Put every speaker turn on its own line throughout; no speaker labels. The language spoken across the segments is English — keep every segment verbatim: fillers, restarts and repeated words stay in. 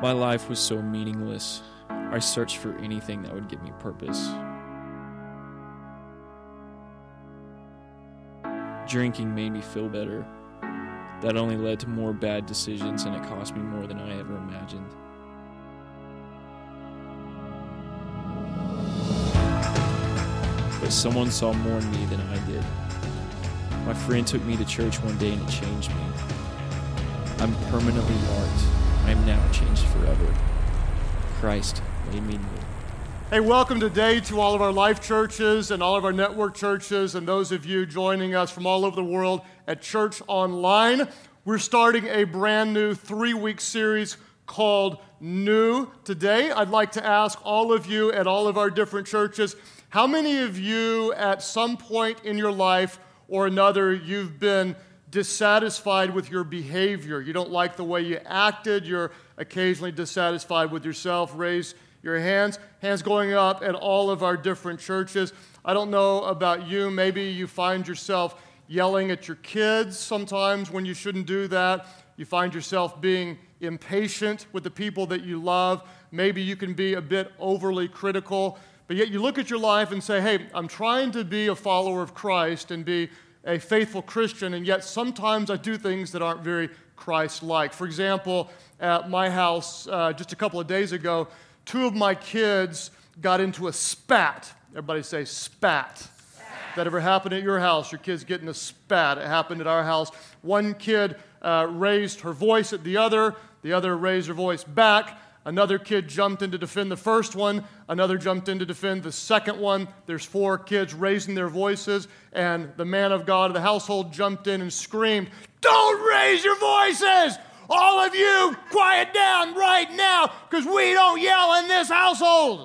My life was so meaningless. I searched for anything that would give me purpose. Drinking made me feel better. That only led to more bad decisions, and it cost me more than I ever imagined. But someone saw more in me than I did. My friend took me to church one day and it changed me. I'm permanently marked. I am now changed forever. Christ made me new.
Hey, welcome today to all of our Life churches and all of our network churches and those of you joining us from all over the world at Church Online. We're starting a brand new three-week series called New. Today, I'd like to ask all of you at all of our different churches, how many of you at some point in your life or another, you've been dissatisfied with your behavior? You don't like the way you acted. You're occasionally dissatisfied with yourself. Raise your hands. Hands going up at all of our different churches. I don't know about you. Maybe you find yourself yelling at your kids sometimes when you shouldn't do that. You find yourself being impatient with the people that you love. Maybe you can be a bit overly critical. But yet you look at your life and say, hey, I'm trying to be a follower of Christ and be a faithful Christian, and yet sometimes I do things that aren't very Christ-like. For example, at my house uh, just a couple of days ago, two of my kids got into a spat. Everybody say spat. Spat. That ever happened at your house? Your kids getting a spat. It happened at our house. One kid uh, raised her voice at the other. The other raised her voice back. Another kid jumped in to defend the first one. Another jumped in to defend the second one. There's four kids raising their voices, and the man of God of the household jumped in and screamed, "Don't raise your voices! All of you, quiet down right now, because we don't yell in this household."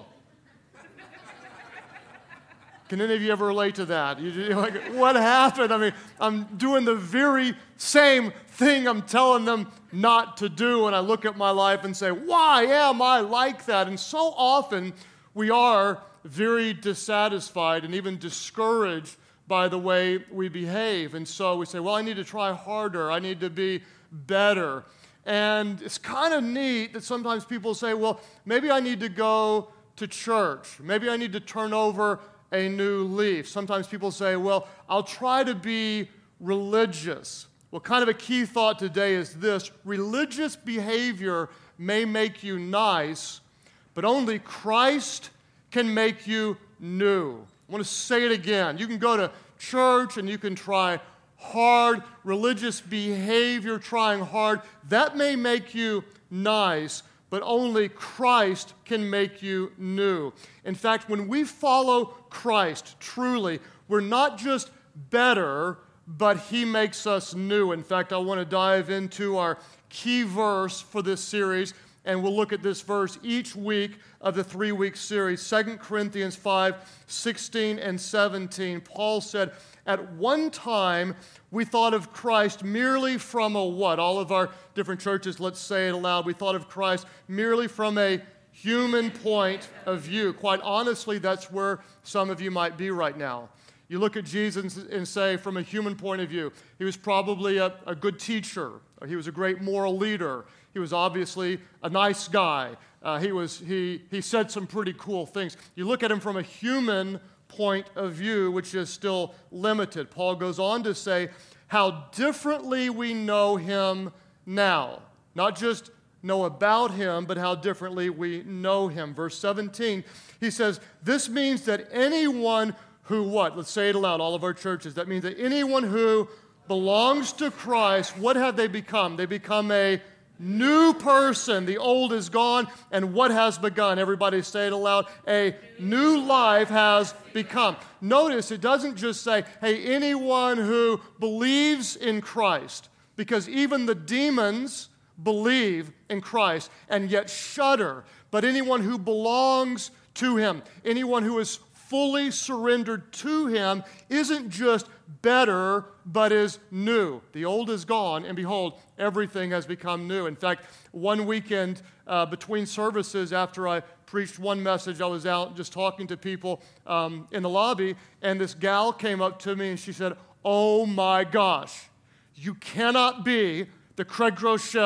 Can any of you ever relate to that? You're like, what happened? I mean, I'm doing the very same thing I'm telling them not to do, and I look at my life and say, why am I like that? And so often we are very dissatisfied and even discouraged by the way we behave. And so we say, well, I need to try harder. I need to be better. And it's kind of neat that sometimes people say, well, maybe I need to go to church. Maybe I need to turn over a new leaf. Sometimes people say, well, I'll try to be religious. Well, kind of a key thought today is this: religious behavior may make you nice, but only Christ can make you new. I want to say it again. You can go to church and you can try hard. Religious behavior, trying hard, that may make you nice, but only Christ can make you new. In fact, when we follow Christ truly, we're not just better, but He makes us new. In fact, I want to dive into our key verse for this series, and we'll look at this verse each week of the three-week series, Second Corinthians five, sixteen and seventeen. Paul said, at one time, we thought of Christ merely from a what? All of our different churches, let's say it aloud. We thought of Christ merely from a human point of view. Quite honestly, that's where some of you might be right now. You look at Jesus and say, from a human point of view, He was probably a, a good teacher. He was a great moral leader. He was obviously a nice guy. Uh, he was he he said some pretty cool things. You look at Him from a human point of view, which is still limited. Paul goes on to say how differently we know Him now. Not just know about Him, but how differently we know Him. Verse seventeen, he says, this means that anyone who what? Let's say it aloud, all of our churches. That means that anyone who belongs to Christ, what have they become? They become a new person. The old is gone, and what has begun? Everybody say it aloud. A new life has become. Notice it doesn't just say, hey, anyone who believes in Christ, because even the demons believe in Christ and yet shudder. But anyone who belongs to Him, anyone who is fully surrendered to Him, isn't just better, but is new. The old is gone, and behold, everything has become new. In fact, one weekend uh, between services, after I preached one message, I was out just talking to people um, in the lobby, and this gal came up to me and she said, oh my gosh, you cannot be the Craig Groeschel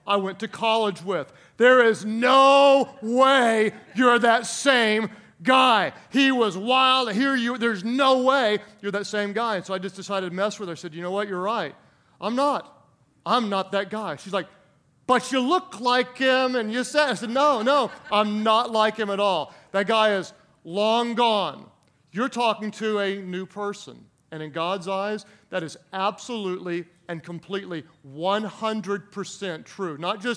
I went to college with. There is no way you're that same guy. He was wild. Here you, there's no way you're that same guy. And so I just decided to mess with her. I said, you know what? You're right. I'm not. I'm not that guy. She's like, but you look like him and you said, I said, no, no, I'm not like him at all. That guy is long gone. You're talking to a new person. And in God's eyes, that is absolutely and completely one hundred percent true. Not just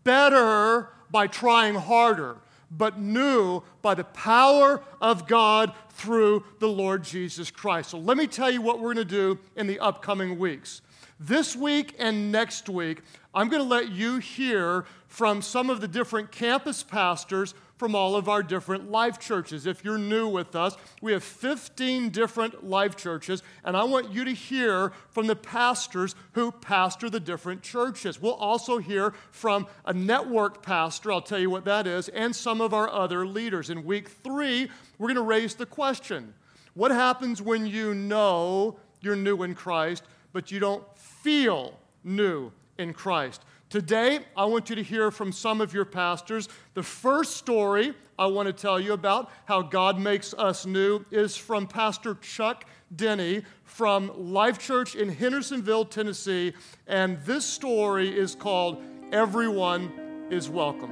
better by trying harder, but new by the power of God through the Lord Jesus Christ. So let me tell you what we're going to do in the upcoming weeks. This week and next week, I'm going to let you hear from some of the different campus pastors from all of our different life churches. If you're new with us, we have fifteen different life churches, and I want you to hear from the pastors who pastor the different churches. We'll also hear from a network pastor, I'll tell you what that is, and some of our other leaders. In week three, we're going to raise the question, what happens when you know you're new in Christ, but you don't feel new in Christ? Today, I want you to hear from some of your pastors. The first story I want to tell you about how God makes us new is from Pastor Chuck Denny from Life Church in Hendersonville, Tennessee. And this story is called Everyone is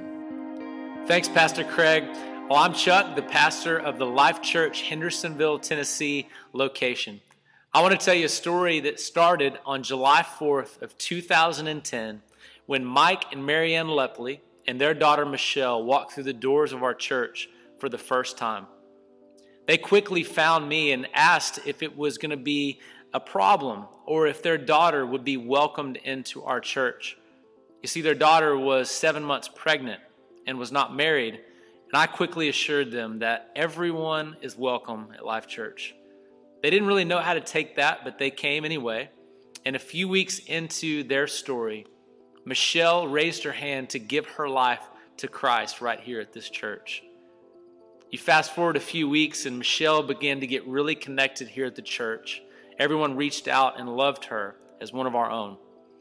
Welcome.
Thanks, Pastor Craig. Well, I'm Chuck, the pastor of the Life Church Hendersonville, Tennessee location. I want to tell you a story that started on July fourth of two thousand ten when Mike and Marianne Lepley and their daughter Michelle walked through the doors of our church for the first time. They quickly found me and asked if it was going to be a problem or if their daughter would be welcomed into our church. You see, their daughter was seven months pregnant and was not married, and I quickly assured them that everyone is welcome at Life Church. They didn't really know how to take that, but they came anyway. And a few weeks into their story, Michelle raised her hand to give her life to Christ right here at this church. You fast forward a few weeks and Michelle began to get really connected here at the church. Everyone reached out and loved her as one of our own.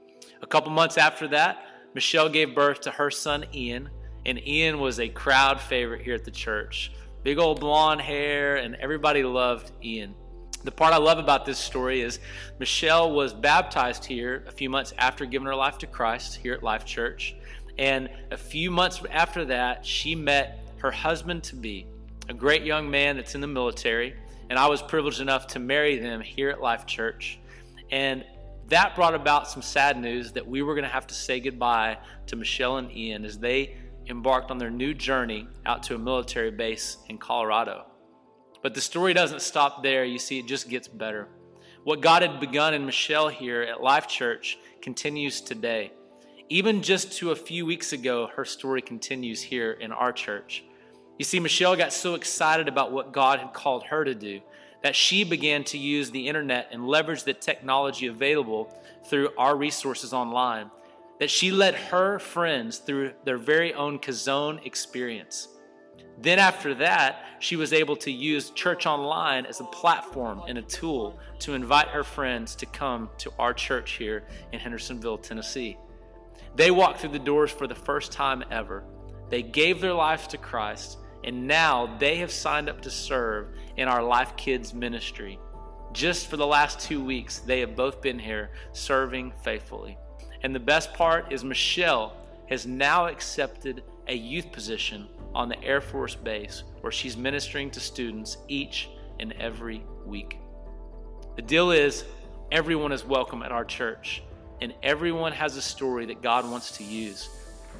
A couple months after that, Michelle gave birth to her son Ian, and Ian was a crowd favorite here at the church. Big old blonde hair, and everybody loved Ian. The part I love about this story is Michelle was baptized here a few months after giving her life to Christ here at Life Church. And a few months after that, she met her husband-to-be, a great young man that's in the military. And I was privileged enough to marry them here at Life Church. And that brought about some sad news that we were going to have to say goodbye to Michelle and Ian as they embarked on their new journey out to a military base in Colorado. But the story doesn't stop there. You see, it just gets better. What God had begun in Michelle here at Life Church continues today. Even just to a few weeks ago, her story continues here in our church. You see, Michelle got so excited about what God had called her to do that she began to use the internet and leverage the technology available through our resources online, that she led her friends through their very own Kazone experience. Then after that, she was able to use Church Online as a platform and a tool to invite her friends to come to our church here in Hendersonville, Tennessee. They walked through the doors for the first time ever. They gave their lives to Christ, and now they have signed up to serve in our Life Kids ministry. Just for the last two weeks, they have both been here serving faithfully. And the best part is Michelle has now accepted a youth position on the Air Force Base where she's ministering to students each and every week. The deal is, everyone is welcome at our church, and everyone has a story that God wants to use.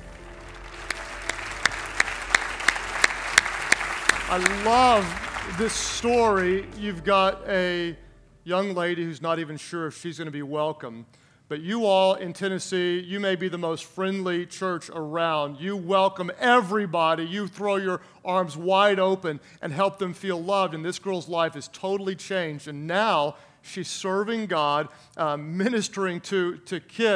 I love this story. You've got a young lady who's not even sure if she's going to be welcome. But you all in Tennessee, you may be the most friendly church around. You welcome everybody. You throw your arms wide open and help them feel loved. And this girl's life is totally changed. And now she's serving God, uh, ministering to, to kids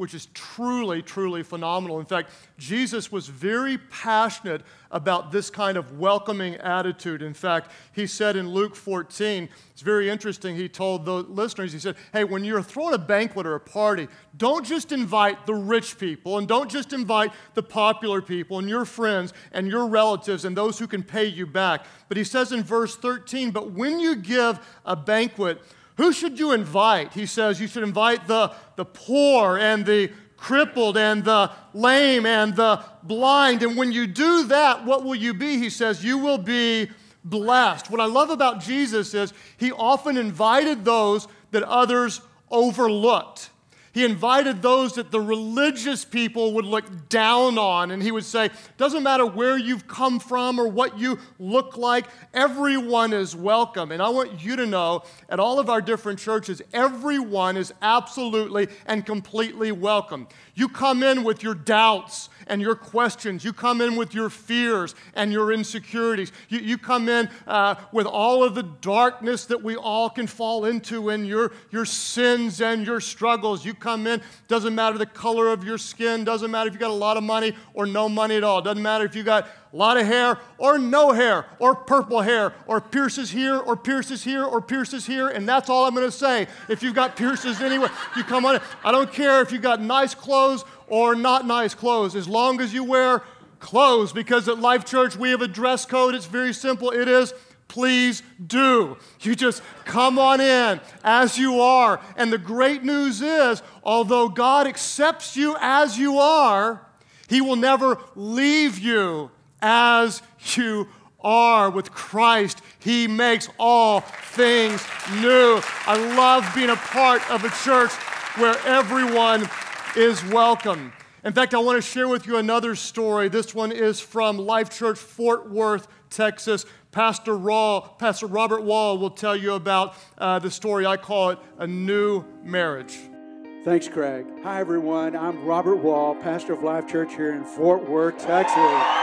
which is truly, truly phenomenal. In fact, Jesus was very passionate about this kind of welcoming attitude. In fact, he said in Luke fourteen, it's very interesting, he told the listeners, he said, hey, when you're throwing a banquet or a party, don't just invite the rich people and don't just invite the popular people and your friends and your relatives and those who can pay you back. But he says in verse thirteen, but when you give a banquet, who should you invite? He says you should invite the, the poor and the crippled and the lame and the blind. And when you do that, what will you be? He says, you will be blessed. What I love about Jesus is he often invited those that others overlooked. He invited those that the religious people would look down on, and he would say, doesn't matter where you've come from or what you look like, everyone is welcome. And I want you to know, at all of our different churches, everyone is absolutely and completely welcome. You come in with your doubts and your questions. You come in with your fears and your insecurities. You, you come in uh, with all of the darkness that we all can fall into and your, your sins and your struggles. You come in, doesn't matter the color of your skin, doesn't matter if you got a lot of money or no money at all, doesn't matter if you got a lot of hair or no hair or purple hair or pierces here or pierces here or pierces here, and that's all I'm going to say. If you've got pierces anywhere, you come on in. I don't care if you got nice clothes or not nice clothes, as long as you wear clothes, because at Life Church we have a dress code. It's very simple. It is please do. You just come on in as you are. And the great news is, although God accepts you as you are, he will never leave you as you are. With Christ, he makes all things new. I love being a part of a church where everyone is welcome. In fact, I want to share with you another story. This one is from Life Church Fort Worth, Texas. Pastor Raw, Pastor Robert Wall will tell you about uh, the story. I call it a new marriage.
Thanks, Craig. Hi, everyone. I'm Robert Wall, pastor of Life Church here in Fort Worth, Texas.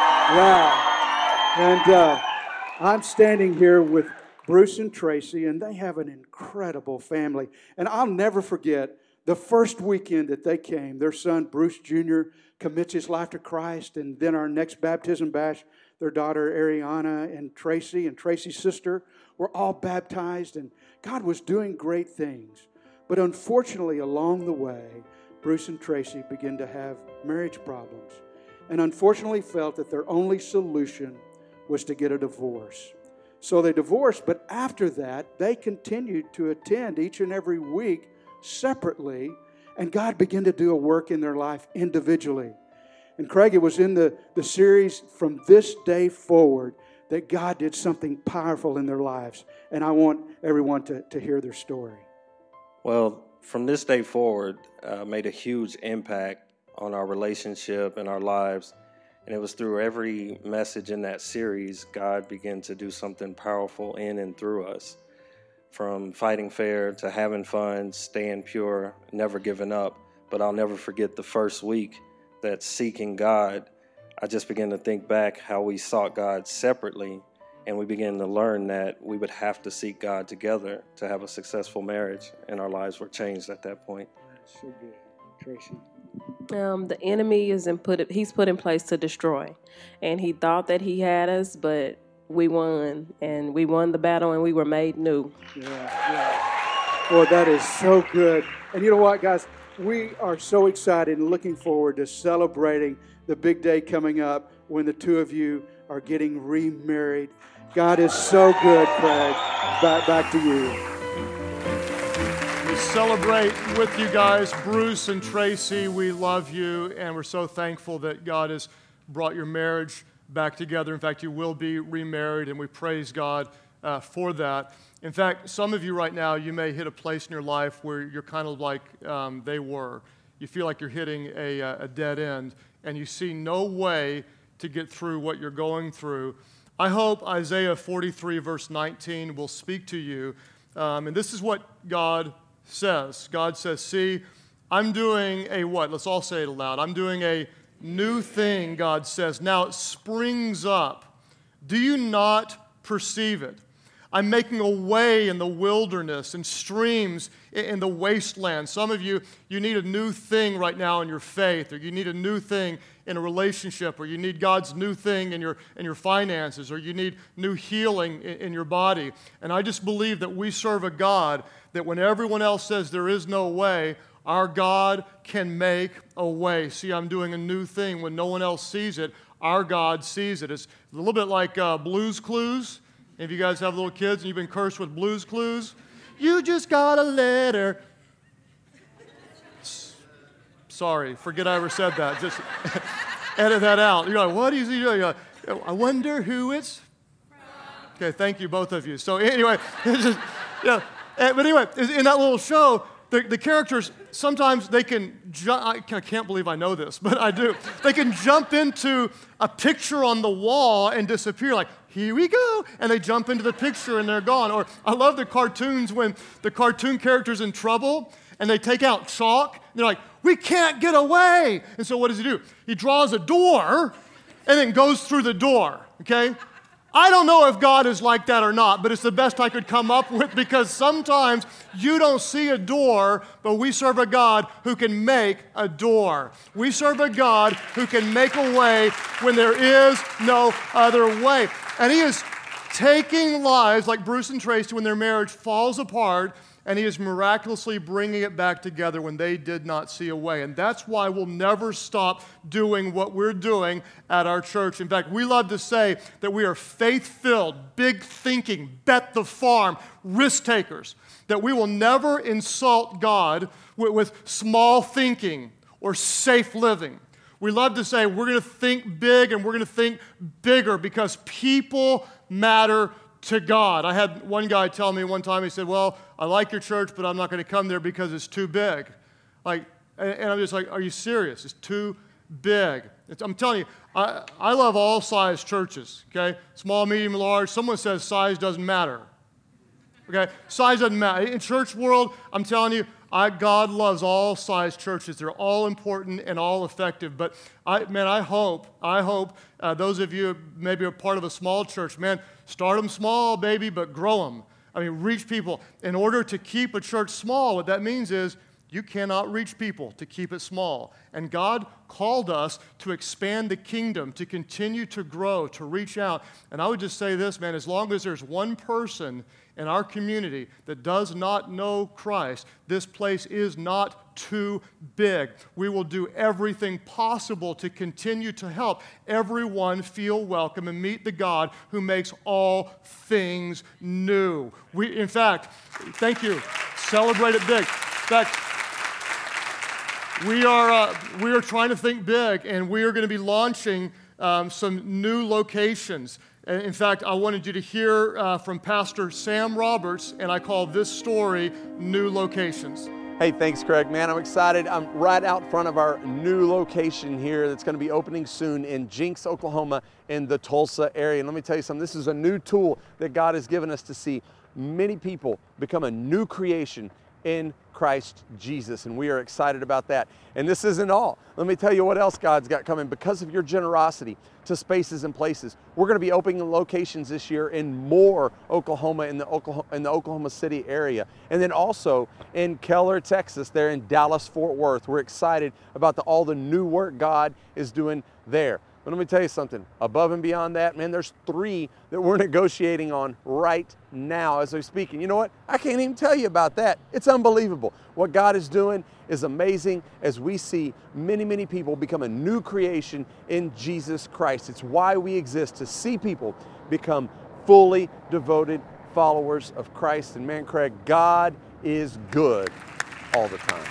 Wow. And uh, I'm standing here with Bruce and Tracy, and they have an incredible family. And I'll never forget the first weekend that they came. Their son, Bruce Junior, commits his life to Christ, and then our next baptism bash, their daughter, Ariana, and Tracy, and Tracy's sister were all baptized, and God was doing great things. But unfortunately, along the way, Bruce and Tracy began to have marriage problems, and unfortunately felt that their only solution was to get a divorce. So they divorced, but after that, they continued to attend each and every week separately, and God began to do a work in their life individually. And Craig, it was in the, the series From This Day Forward that God did something powerful in their lives. And I want everyone to, to hear their story.
Well, From This Day Forward uh, made a huge impact on our relationship and our lives. And it was through every message in that series, God began to do something powerful in and through us. From fighting fair to having fun, staying pure, never giving up. But I'll never forget the first week that seeking God, I just began to think back how we sought God separately, and we began to learn that we would have to seek God together to have a successful marriage, and our lives were changed at that point.
That's so good. Tracy?
Um, the enemy is in put he's put in place to destroy, and he thought that he had us, but we won, and we won the battle, and we were made new.
Yeah, yeah. Boy, that is so good. And you know what, guys? We are so excited and looking forward to celebrating the big day coming up when the two of you are getting remarried. God is so good, Craig. Back, back to you.
We celebrate with you guys, Bruce and Tracy. We love you, and we're so thankful that God has brought your marriage back together. In fact, you will be remarried, and we praise God uh, for that. In fact, some of you right now, you may hit a place in your life where you're kind of like um, they were. You feel like you're hitting a, a dead end, and you see no way to get through what you're going through. I hope Isaiah forty-three, verse nineteen, will speak to you. Um, and this is what God says. God says, see, I'm doing a what? Let's all say it aloud. I'm doing a new thing, God says. Now it springs up. Do you not perceive it? I'm making a way in the wilderness and streams in the wasteland. Some of you, you need a new thing right now in your faith, or you need a new thing in a relationship, or you need God's new thing in your, in your finances, or you need new healing in, in your body. And I just believe that we serve a God that when everyone else says there is no way, our God can make a way. See, I'm doing a new thing. When no one else sees it, our God sees it. It's a little bit like uh, Blue's Clues. If you guys have little kids and you've been cursed with Blue's Clues, you just got a letter. Sorry, forget I ever said that. Just edit that out. You're like, what is he doing? You're like, I wonder who it's from. Okay, thank you, both of you. So anyway, it's just, yeah. But anyway, in that little show, the, the characters, sometimes they can jump. I can't believe I know this, but I do. They can jump into a picture on the wall and disappear, like, here we go, and they jump into the picture and they're gone. Or I love the cartoons when the cartoon character's in trouble and they take out chalk, and they're like, we can't get away. And so what does he do? He draws a door and then goes through the door, okay? I don't know if God is like that or not, but it's the best I could come up with, because sometimes you don't see a door, but we serve a God who can make a door. We serve a God who can make a way when there is no other way. And he is taking lives like Bruce and Tracy when their marriage falls apart, and he is miraculously bringing it back together when they did not see a way. And that's why we'll never stop doing what we're doing at our church. In fact, we love to say that we are faith-filled, big thinking, bet the farm, risk takers, that we will never insult God with, with small thinking or safe living. We love to say we're going to think big and we're going to think bigger because people matter to God. I had one guy tell me one time, he said, well, I like your church, but I'm not going to come there because it's too big. Like, and I'm just like, are you serious? It's too big. It's, I'm telling you, I, I love all size churches, okay? Small, medium, large. Someone says size doesn't matter, okay? Size doesn't matter. In church world, I'm telling you, I, God loves all size churches. They're all important and all effective. But I, man, I hope, I hope uh, those of you maybe are part of a small church, man, start them small, baby, but grow them. I mean, reach people. In order to keep a church small, what that means is you cannot reach people to keep it small. And God called us to expand the kingdom, to continue to grow, to reach out. And I would just say this, man, as long as there's one person in our community that does not know Christ, this place is not too big. We will do everything possible to continue to help everyone feel welcome and meet the God who makes all things new. We, in fact, thank you. Celebrate it big. In fact, we are uh, we are trying to think big, and we are going to be launching um, some new locations. In fact, I wanted you to hear uh, from Pastor Sam Roberts, and I call this story New Locations.
Hey, thanks, Craig. Man, I'm excited. I'm right out front of our new location here that's going to be opening soon in Jinx, Oklahoma, in the Tulsa area. And let me tell you something, this is a new tool that God has given us to see many people become a new creation in Christ Jesus, and we are excited about that. And this isn't all. Let me tell you what else God's got coming. Because of your generosity to Spaces and Places, we're going to be opening locations this year in Moore, Oklahoma, in the Oklahoma, in the Oklahoma City area, and then also in Keller, Texas, there in Dallas, Fort Worth. We're excited about the, all the new work God is doing there. But let me tell you something, above and beyond that, man, there's three that we're negotiating on right now as I'm speaking. You know what? I can't even tell you about that. It's unbelievable. What God is doing is amazing as we see many, many people become a new creation in Jesus Christ. It's why we exist, to see people become fully devoted followers of Christ. And man, Craig, God is good all the time.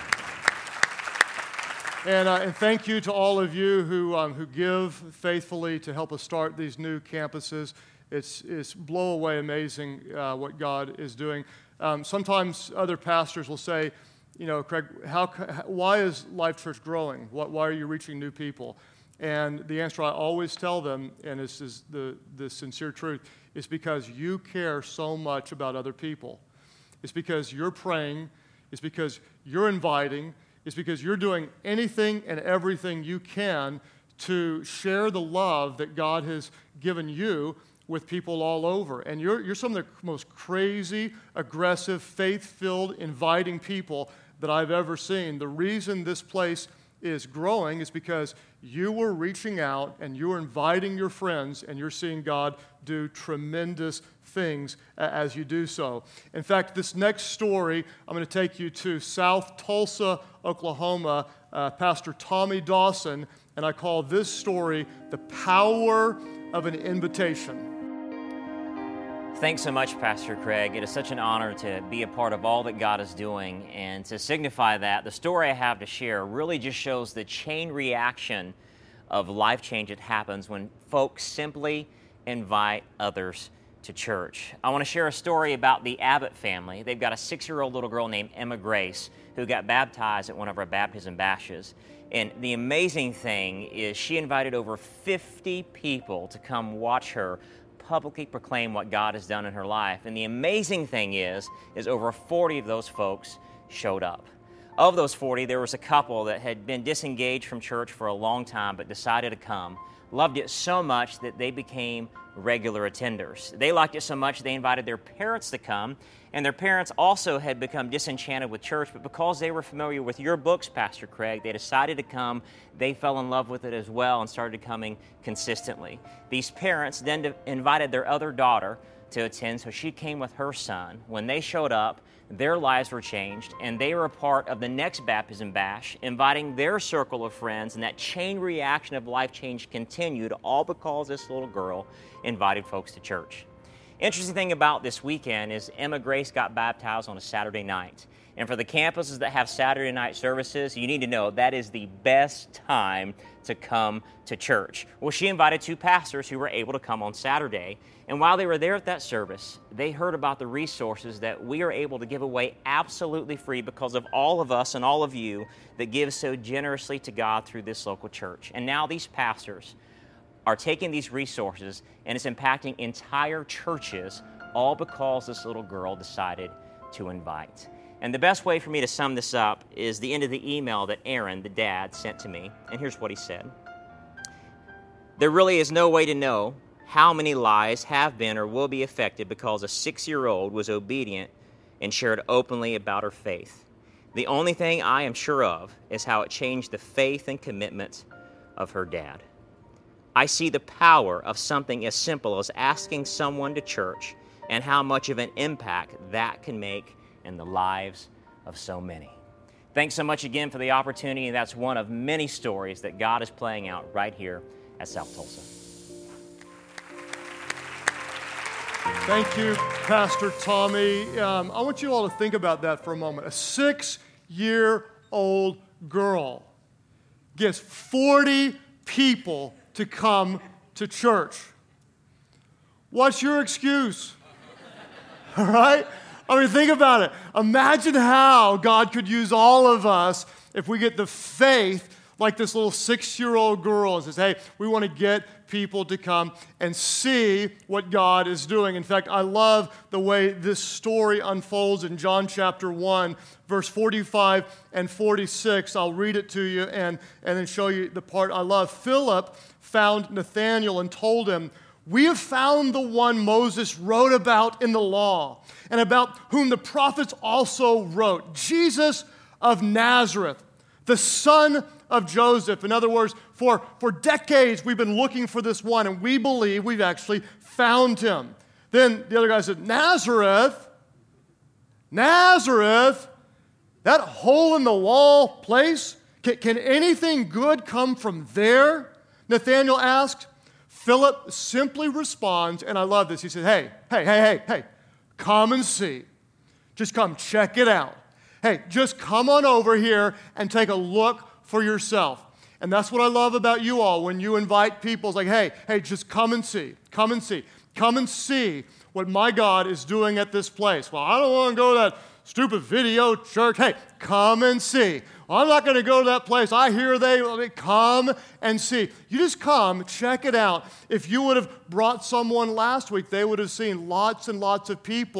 And, uh, and thank you to all of you who, um, who give faithfully to help us start these new campuses. It's, it's blow away amazing uh, what God is doing. Um, sometimes other pastors will say, you know, Craig, how, why is Life Church growing? What, why are you reaching new people? And the answer I always tell them, and this is the, the sincere truth, is because you care so much about other people. It's because you're praying. It's because you're inviting. It's because you're doing anything and everything you can to share the love that God has given you with people all over. And you're, you're some of the most crazy, aggressive, faith-filled, inviting people that I've ever seen. The reason this place is growing is because you were reaching out and you were inviting your friends, and you're seeing God do tremendous things as you do so. In fact, this next story, I'm going to take you to South Tulsa, Oklahoma, uh, Pastor Tommy Dawson, and I call this story The Power of an Invitation.
Thanks so much, Pastor Craig. It is such an honor to be a part of all that God is doing. And to signify that, the story I have to share really just shows the chain reaction of life change that happens when folks simply invite others to church. I want to share a story about the Abbott family. They've got a six-year-old little girl named Emma Grace who got baptized at one of our baptism bashes. And the amazing thing is she invited over fifty people to come watch her publicly proclaim what God has done in her life. And the amazing thing is, is over forty of those folks showed up. Of those forty, there was a couple that had been disengaged from church for a long time but decided to come. Loved it so much that they became regular attenders. They liked it so much they invited their parents to come, and their parents also had become disenchanted with church, but because they were familiar with your books, Pastor Craig, they decided to come. They fell in love with it as well and started coming consistently. These parents then invited their other daughter to attend, so she came with her son. When they showed up, their lives were changed, and they were a part of the next baptism bash, inviting their circle of friends, and that chain reaction of life change continued, all because this little girl invited folks to church. Interesting thing about this weekend is Emma Grace got baptized on a Saturday night. And for the campuses that have Saturday night services, you need to know that is the best time to come to church. Well, she invited two pastors who were able to come on Saturday. And while they were there at that service, they heard about the resources that we are able to give away absolutely free because of all of us and all of you that give so generously to God through this local church. And now these pastors are taking these resources and it's impacting entire churches, all because this little girl decided to invite. And the best way for me to sum this up is the end of the email that Aaron, the dad, sent to me. And here's what he said. There really is no way to know how many lives have been or will be affected because a six-year-old was obedient and shared openly about her faith. The only thing I am sure of is how it changed the faith and commitment of her dad. I see the power of something as simple as asking someone to church and how much of an impact that can make in the lives of so many. Thanks so much again for the opportunity. That's one of many stories that God is playing out right here at South Tulsa.
Thank you, Pastor Tommy. Um, I want you all to think about that for a moment. A six-year-old girl gets forty people to come to church. What's your excuse? All right? I mean, think about it. Imagine how God could use all of us if we get the faith like this little six-year-old girl and says, hey, we want to get people to come and see what God is doing. In fact, I love the way this story unfolds in John chapter one, verse forty-five and forty-six. I'll read it to you and, and then show you the part I love. Philip found Nathanael and told him, we have found the one Moses wrote about in the law and about whom the prophets also wrote, Jesus of Nazareth, the son of Joseph. In other words, for, for decades we've been looking for this one, and we believe we've actually found him. Then the other guy said, Nazareth? Nazareth? That hole-in-the-wall place? Can, can anything good come from there? Nathanael asked. Philip simply responds, and I love this. He says, hey, hey, hey, hey, hey, come and see. Just come check it out. Hey, just come on over here and take a look for yourself. And that's what I love about you all. When you invite people, it's like, hey, hey, just come and see. Come and see. Come and see what my God is doing at this place. Well, I don't want to go to that stupid video church. Hey, come and see. Well, I'm not going to go to that place. I hear they, I mean, come and see. You just come, check it out. If you would have brought someone last week, they would have seen lots and lots of people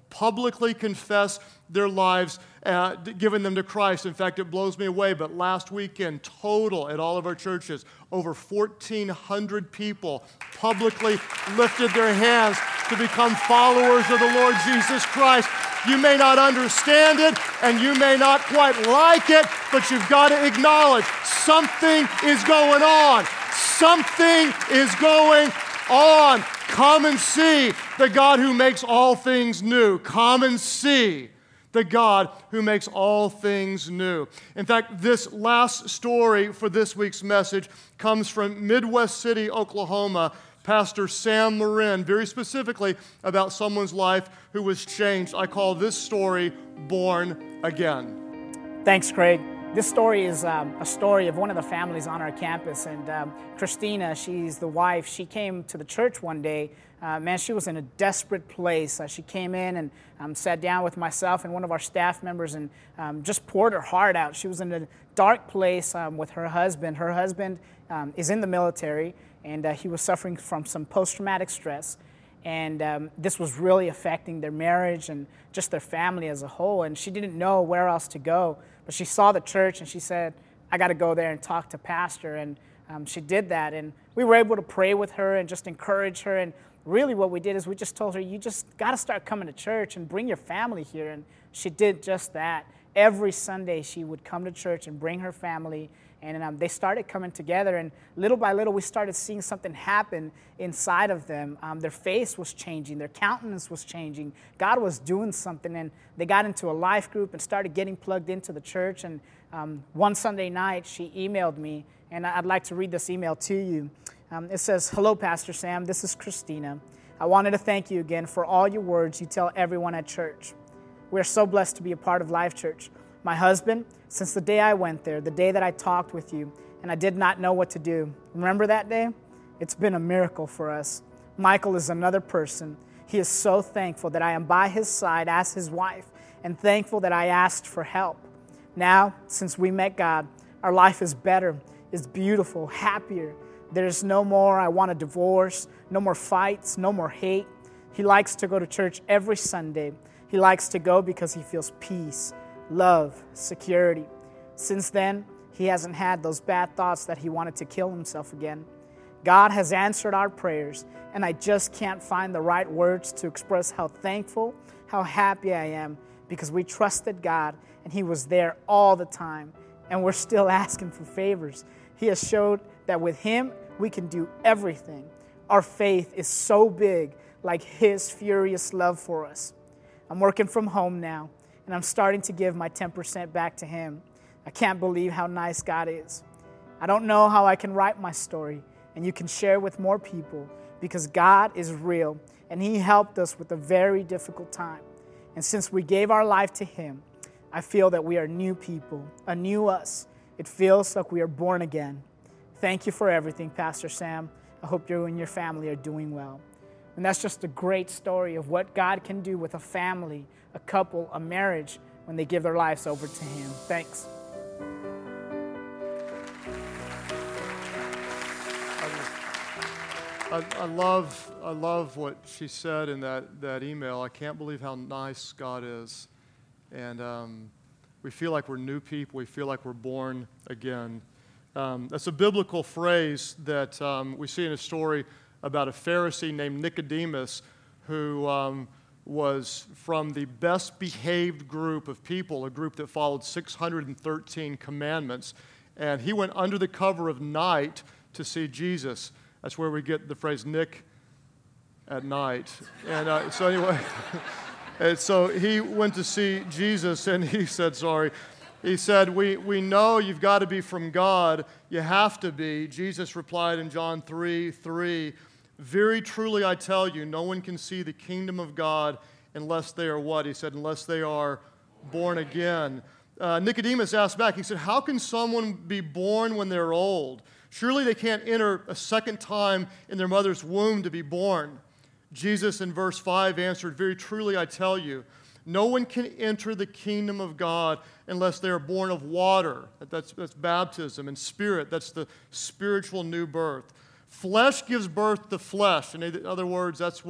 publicly confess their lives, uh, giving them to Christ. In fact, it blows me away, but last weekend, total at all of our churches, over fourteen hundred people publicly lifted their hands to become followers of the Lord Jesus Christ. You may not understand it, and you may not quite like it, but you've got to acknowledge something is going on. Something is going on. Come and see the God who makes all things new. Come and see the God who makes all things new. In fact, this last story for this week's message comes from Midwest City, Oklahoma, Pastor Sam Marin, very specifically about someone's life who was changed. I call this story Born Again.
Thanks, Craig. This story is um, a story of one of the families on our campus, and um, Christina, she's the wife. She came to the church one day. Uh, man, she was in a desperate place. Uh, she came in and um, sat down with myself and one of our staff members and um, just poured her heart out. She was in a dark place um, with her husband. Her husband um, is in the military, and uh, he was suffering from some post-traumatic stress. And um, this was really affecting their marriage and just their family as a whole. And she didn't know where else to go. But she saw the church and she said, I got to go there and talk to Pastor. And um, she did that. And we were able to pray with her and just encourage her. And really what we did is we just told her, you just got to start coming to church and bring your family here. And she did just that. Every Sunday she would come to church and bring her family. And um, they started coming together, and little by little, we started seeing something happen inside of them. Um, their face was changing. Their countenance was changing. God was doing something, and they got into a life group and started getting plugged into the church. And um, one Sunday night, she emailed me, and I'd like to read this email to you. Um, it says, "Hello, Pastor Sam. This is Christina. I wanted to thank you again for all your words you tell everyone at church. We're so blessed to be a part of Life Church. My husband, since the day I went there, the day that I talked with you, and I did not know what to do. Remember that day? It's been a miracle for us. Michael is another person. He is so thankful that I am by his side as his wife, and thankful that I asked for help. Now, since we met God, our life is better, is beautiful, happier. There's no more I want a divorce, no more fights, no more hate. He likes to go to church every Sunday. He likes to go because he feels peace, love, security. Since then, he hasn't had those bad thoughts that he wanted to kill himself again. God has answered our prayers, and I just can't find the right words to express how thankful, how happy I am, because we trusted God, and he was there all the time, and we're still asking for favors. He has showed that with him, we can do everything. Our faith is so big, like his furious love for us. I'm working from home now, and I'm starting to give my ten percent back to him. I can't believe how nice God is. I don't know how I can write my story, and you can share with more people, because God is real, and he helped us with a very difficult time. And since we gave our life to him, I feel that we are new people, a new us. It feels like we are born again. Thank you for everything, Pastor Sam. I hope you and your family are doing well." And that's just a great story of what God can do with a family, a couple, a marriage, when they give their lives over to him. Thanks.
I, I love I love what she said in that, that email. I can't believe how nice God is. And um, we feel like we're new people. We feel like we're born again. Um, that's a biblical phrase that um, we see in a story about a Pharisee named Nicodemus who um, was from the best behaved group of people, a group that followed six hundred thirteen commandments. And he went under the cover of night to see Jesus. That's where we get the phrase Nick at night. And uh, so anyway, and so he went to see Jesus, and he said, sorry, he said, we, we know you've got to be from God. You have to be. Jesus replied in John three three, "Very truly I tell you, no one can see the kingdom of God unless they are" what? He said, "unless they are born again." Uh, Nicodemus asked back, he said, "How can someone be born when they're old? Surely they can't enter a second time in their mother's womb to be born." Jesus in verse five answered, "Very truly I tell you, no one can enter the kingdom of God unless they are born of water." That's, that's baptism. And spirit, that's the spiritual new birth. Flesh gives birth to flesh. In other words, that's what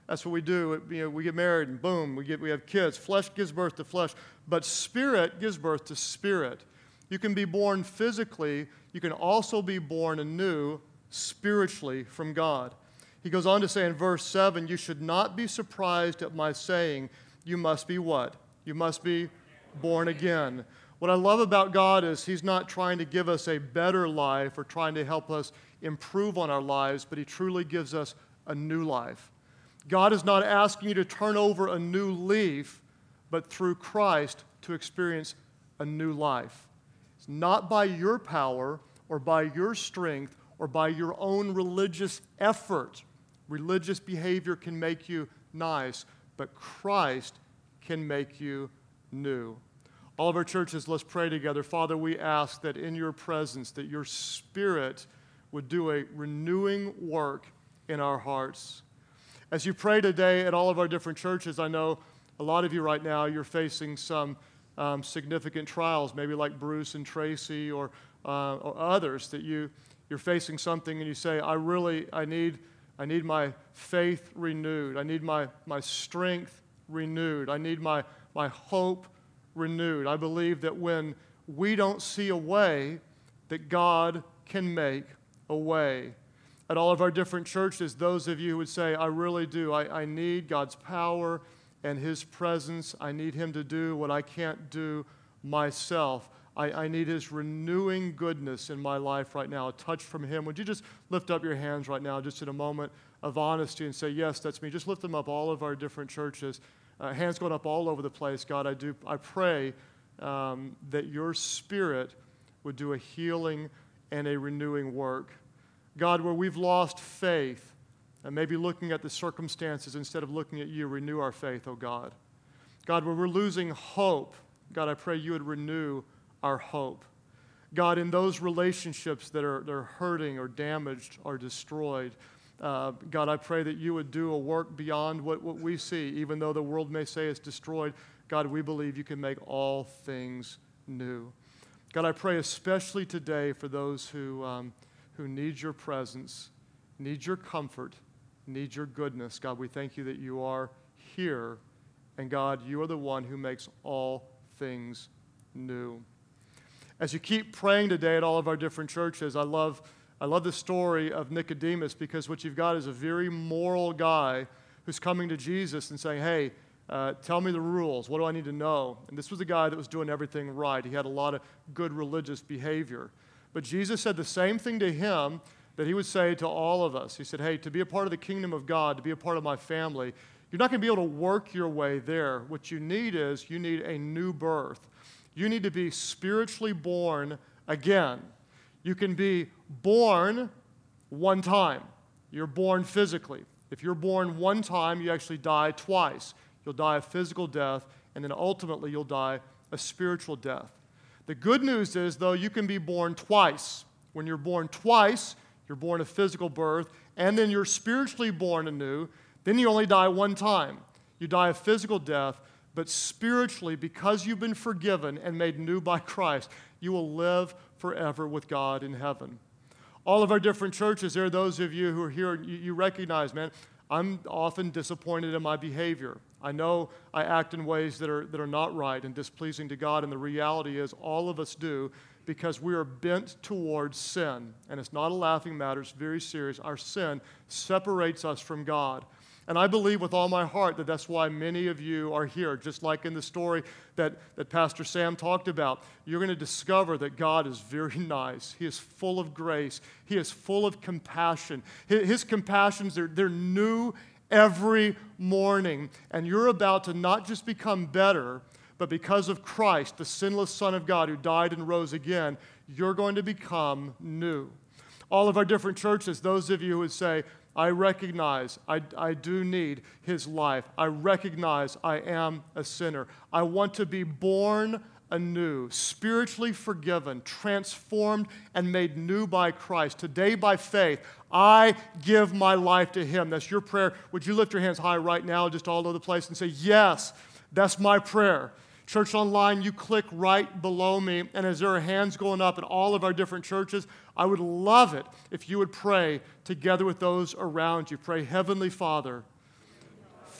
That's what we do. It, you know, we get married and boom, we, get, we have kids. Flesh gives birth to flesh, but spirit gives birth to spirit. You can be born physically. You can also be born anew spiritually from God. He goes on to say in verse seven, you should not be surprised at my saying, you must be what? You must be born again. What I love about God is He's not trying to give us a better life or trying to help us improve on our lives, but He truly gives us a new life. God is not asking you to turn over a new leaf, but through Christ to experience a new life. It's not by your power or by your strength or by your own religious effort. Religious behavior can make you nice, but Christ can make you new. All of our churches, let's pray together. Father, we ask that in your presence, that your Spirit would do a renewing work in our hearts. As you pray today at all of our different churches, I know a lot of you right now, you're facing some um, significant trials, maybe like Bruce and Tracy or, uh, or others, that you, you're facing something and you say, I really, I need, I need my faith renewed. I need my, my strength renewed. I need my, my hope renewed. I believe that when we don't see a way, that God can make a way. At all of our different churches, those of you who would say, I really do, I, I need God's power and His presence. I need Him to do what I can't do myself. I, I need His renewing goodness in my life right now, a touch from Him. Would you just lift up your hands right now, just in a moment of honesty and say, yes, that's me. Just lift them up, all of our different churches. Uh, hands going up all over the place. God, I do. I pray um, that your Spirit would do a healing and a renewing work. God, where we've lost faith and maybe looking at the circumstances instead of looking at you, renew our faith, oh God. God, where we're losing hope, God, I pray you would renew our hope. God, in those relationships that are, that are hurting or damaged or destroyed, uh, God, I pray that you would do a work beyond what, what we see. Even though the world may say it's destroyed, God, we believe you can make all things new. God, I pray especially today for those who... Um, who need your presence, need your comfort, need your goodness. God, we thank you that you are here, and God, you are the one who makes all things new. As you keep praying today at all of our different churches, I love, I love the story of Nicodemus, because what you've got is a very moral guy who's coming to Jesus and saying, hey, uh, tell me the rules. What do I need to know? And this was a guy that was doing everything right. He had a lot of good religious behavior. But Jesus said the same thing to him that he would say to all of us. He said, hey, to be a part of the kingdom of God, to be a part of my family, you're not going to be able to work your way there. What you need is you need a new birth. You need to be spiritually born again. You can be born one time. You're born physically. If you're born one time, you actually die twice. You'll die a physical death, and then ultimately you'll die a spiritual death. The good news is, though, you can be born twice. When you're born twice, you're born a physical birth, and then you're spiritually born anew. Then you only die one time. You die a physical death, but spiritually, because you've been forgiven and made new by Christ, you will live forever with God in heaven. All of our different churches, there are those of you who are here, you, you recognize, man, I'm often disappointed in my behavior. I know I act in ways that are, that are not right and displeasing to God, and the reality is all of us do, because we are bent towards sin. And it's not a laughing matter, it's very serious. Our sin separates us from God. And I believe with all my heart that that's why many of you are here, just like in the story that, that Pastor Sam talked about. You're going to discover that God is very nice. He is full of grace. He is full of compassion. His, his compassions, they're, they're new every morning. And you're about to not just become better, but because of Christ, the sinless Son of God who died and rose again, you're going to become new. All of our different churches, those of you who would say, I recognize I, I do need His life. I recognize I am a sinner. I want to be born anew, spiritually forgiven, transformed, and made new by Christ. Today, by faith, I give my life to Him. That's your prayer. Would you lift your hands high right now, just all over the place, and say, yes, that's my prayer. Church Online, you click right below me, and as there are hands going up in all of our different churches, I would love it if you would pray together with those around you. Pray, Heavenly Father,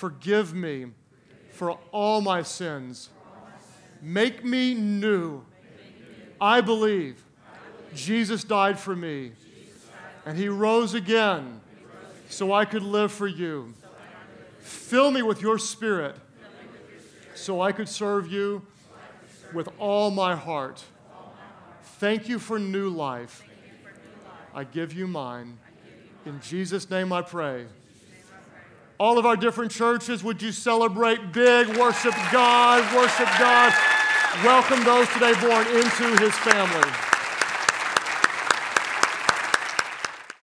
Forgive me for all my sins. Make me new. I believe Jesus died for me, and he rose again so I could live for you. Fill me with your Spirit so I could serve you with all my heart. Thank you for new life. I give you mine. In Jesus' name I pray. All of our different churches, would you celebrate big? Worship God, worship God. Welcome those today born into his family.